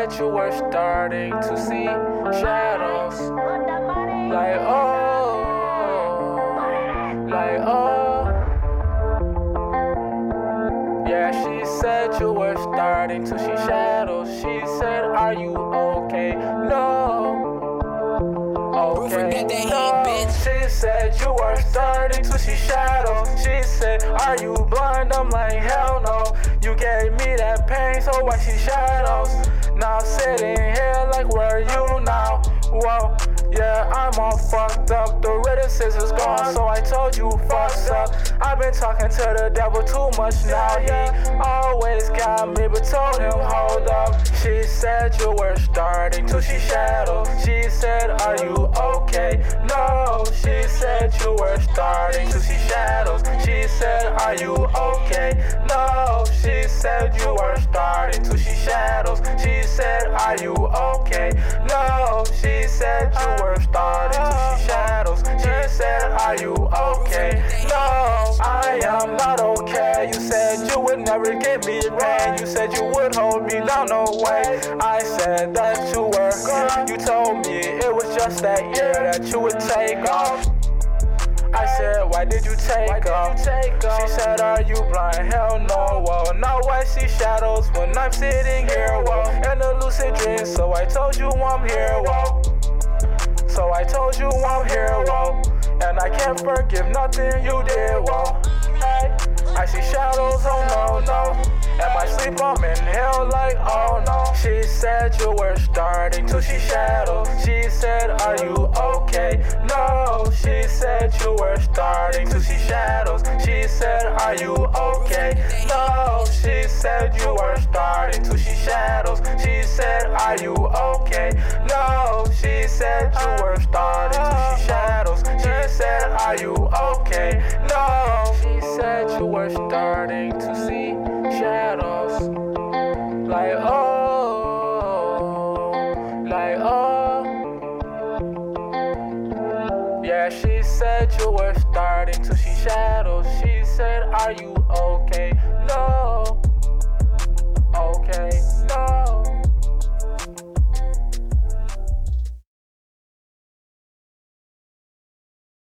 said you were starting to see shadows. Like oh, like oh. Yeah, she said you were starting to see shadows. She said, are you okay? No. Okay, no. She said you were starting to see shadows. She said, are you blind? I'm like, hell no. You gave me that pain, so I see shadows. Now sitting here like, where are you now? Whoa, yeah, I'm all fucked up. The reticence is gone, so I told you fucked up. I've been talking to the devil too much now. He always got me, but told him hold up. She said you were starting to see shadows. She said, are you okay? No, she said you were starting to see shadows. She said, are you okay? No, she said you were starting to see shadows. She said, are you okay? No, she said you were starting to see shadows. She said, are you okay? No, I am not okay. You said you would never give me pain. You said you would hold me down, no way. I said that you were good. You told me it was just that year that you would take off. I said, why did you take off? She said, are you blind? Hell no, whoa. Now I see shadows when I'm sitting here, whoa. In a lucid dream, so I told you I'm here, whoa. So I told you I'm here, whoa. And I can't forgive nothing you did, whoa. Hey, I see shadows, oh no, no. In my sleep I'm in hell like, oh no. She said you were starting to see shadows. She said, are you okay? No, she said you were starting to see shadows. She said, are you okay? No, she said you were starting to see shadows. She said, are you okay? No, she said you were starting to see shadows. She said, are you okay? No, she said you were starting to see shadows. Like oh, like oh. Yeah, she said you were starting to see shadows. She said, are you okay?